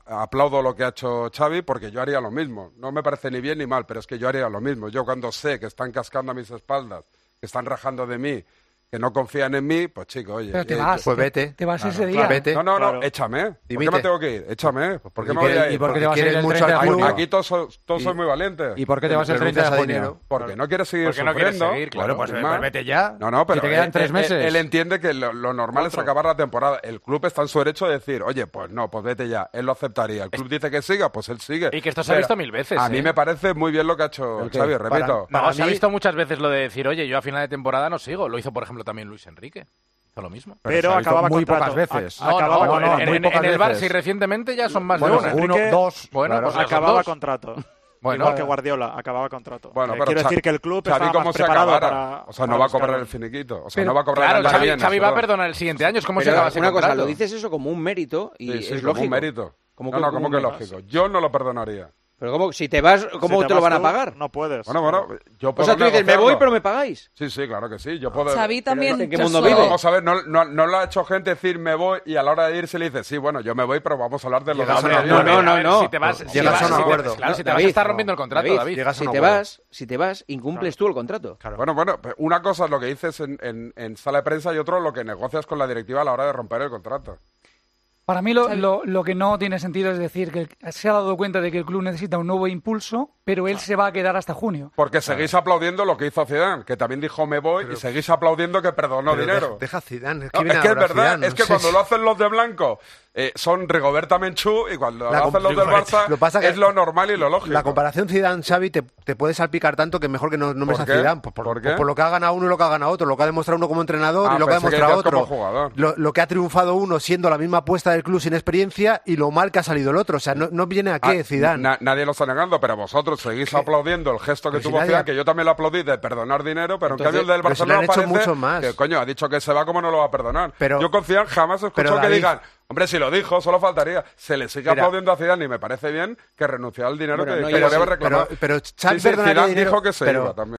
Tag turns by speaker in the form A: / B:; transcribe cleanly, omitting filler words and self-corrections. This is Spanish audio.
A: aplaudo lo que ha hecho Xavi porque yo haría lo mismo. No me parece ni bien ni mal, pero es que yo haría lo mismo. Yo cuando sé que están cascando a mis espaldas, que están rajando de mí, que no confían en mí, pues chico, oye...
B: Pero te vas,
C: pues vete.
B: Te vas
C: Claro,
B: ese día.
C: claro, vete.
A: No,
D: Claro.
A: échame. ¿Por qué
C: Dimite.
A: me tengo que ir? Échame. ¿Por qué me
C: Porque
A: voy a ir?
B: ¿Y por qué te vas a ir
C: quieres
B: el
C: mucho
B: 30
C: al
B: de
C: club.
B: junio?
A: Aquí todos sois muy valientes.
B: ¿Y por qué te vas el 30 de
C: Renuncias a
B: junio?
C: dinero.
A: Porque no quieres seguir
E: Porque no quieres
A: sufriendo.
E: seguir,
C: Claro, pues
A: Normal.
C: vete ya.
A: No, pero
B: Si te quedan 3 meses.
A: Él entiende que lo normal es acabar la temporada. El club está en su derecho de decir, oye, pues no, pues vete ya. Él lo aceptaría. El club dice que siga, pues él sigue.
E: Y que esto se ha
A: Pero
E: visto 1000 veces.
A: A mí me parece muy bien lo que ha hecho
B: ¿El qué?
A: Xavi, repito.
E: No, se ha
C: mí-
E: visto muchas veces lo de decir, oye, yo a final de temporada no sigo. Lo hizo, por ejemplo, también Luis Enrique. Hizo lo mismo.
D: Pero
B: se ha visto
D: acababa
B: muy
D: contrato.
B: pocas veces.
D: Acababa
E: No,
D: contrato.
B: muy pocas
E: en el
B: veces.
E: Barça y recientemente ya son más
B: Bueno,
E: de una.
D: Enrique-
B: uno, dos.
E: Bueno,
B: claro.
E: pues ya son
D: Acababa
E: dos.
D: contrato.
E: Bueno,
D: Igual que Guardiola, acababa contrato.
A: Bueno, pero
D: quiero
A: Xavi-
D: decir que el club
A: Xavi
D: estaba
A: como
D: más
A: se
D: preparado
A: acabara.
D: para...
A: O sea, no
D: para
A: va a cobrar
D: buscarlo.
A: el finiquito. O sea,
B: Pero-
A: no va a cobrar
E: claro,
A: el año que viene,
E: Xavi va a
A: perdón.
E: perdonar el siguiente año. Es como se
F: Pero
E: acaba ese
F: una cosa,
E: contrato.
F: lo dices eso como un mérito y
A: Sí, sí,
F: es
A: como
F: lógico.
A: un mérito.
F: Como
A: No,
F: que-
A: no,
F: como
A: como que
F: un
A: lógico. Yo no lo perdonaría.
F: Pero ¿cómo? Si te vas, ¿cómo
D: Si
F: te lo
D: vas
F: van a
D: tú,
F: pagar?
D: No puedes.
A: Bueno, yo
F: O
A: puedo
F: sea, tú dices, me
A: negociarlo.
F: voy, pero me pagáis.
A: Sí, claro que sí. Yo puedo...
G: Xavi también
F: ¿En qué
G: quiso-
F: mundo
A: Pero
F: vive?
A: vamos a ver, no lo ha hecho gente decir me voy y a la hora de irse le dice sí, bueno, yo me voy, pero vamos a hablar de lo
C: Llegas
A: de
C: a un
A: año.
C: acuerdo.
F: No.
E: Si te vas,
C: Llegas a un acuerdo.
E: Claro, si te
F: David,
E: vas a estar rompiendo el contrato, David.
C: Llegas a
F: Si
C: un
F: te
C: acuerdo.
F: vas, incumples tú el contrato.
A: Bueno, una cosa es lo que dices en sala de prensa y otro lo que negocias con la directiva a la hora de romper el contrato.
B: Para mí lo que no tiene sentido es decir que se ha dado cuenta de que el club necesita un nuevo impulso, pero él se va a quedar hasta junio.
A: Porque seguís aplaudiendo lo que hizo Zidane, que también dijo me voy y seguís aplaudiendo que perdonó
C: Pero
A: dinero.
C: Deja Zidane. Es
A: No,
C: que, viene
A: es que es
C: ahora
A: verdad,
C: Zidane,
A: es
C: no
A: que
C: sé.
A: cuando lo hacen los de blanco son Rigoberta Menchú y cuando lo hacen los del Barça
C: Lo pasa que
A: es lo normal y lo lógico.
C: La comparación Zidane-Xavi te puede salpicar tanto que mejor que no nombres a
A: qué?
C: Zidane. Pues
A: ¿Por qué?
C: por lo que ha ganado uno y lo que ha ganado otro. Lo que ha demostrado uno como entrenador
A: Ah,
C: y lo que ha
A: pensé que
C: demostrado
A: decías
C: otro.
A: como jugador.
C: Lo que ha triunfado uno siendo la misma apuesta del club sin experiencia y lo mal que ha salido el otro. O sea, no viene a qué, Zidane.
A: Nadie lo está negando, pero vosotros seguís aplaudiendo el gesto que
C: Pero si
A: tuvo
C: nadie
A: Zidane,
C: ha-
A: que yo también lo aplaudí de perdonar dinero, pero
C: Entonces,
A: en cambio el del
C: pero si le
A: Barcelona
C: han hecho
A: parece
C: mucho más.
A: que coño ha dicho que se va, como no lo va a perdonar.
C: Pero-
A: yo con Zidane jamás escucho
C: pero,
A: que
C: David-
A: digan, hombre, si lo dijo, solo faltaría. Se le sigue
C: Mira.
A: aplaudiendo a Zidane y me parece bien que renunció al dinero
F: Bueno,
A: que
F: no,
A: podría
F: yo-
A: haber reclamado.
C: pero Xavi
A: Sí,
C: perdonaría
A: Zidane
C: dinero,
A: dijo que se
C: pero-
A: iba también.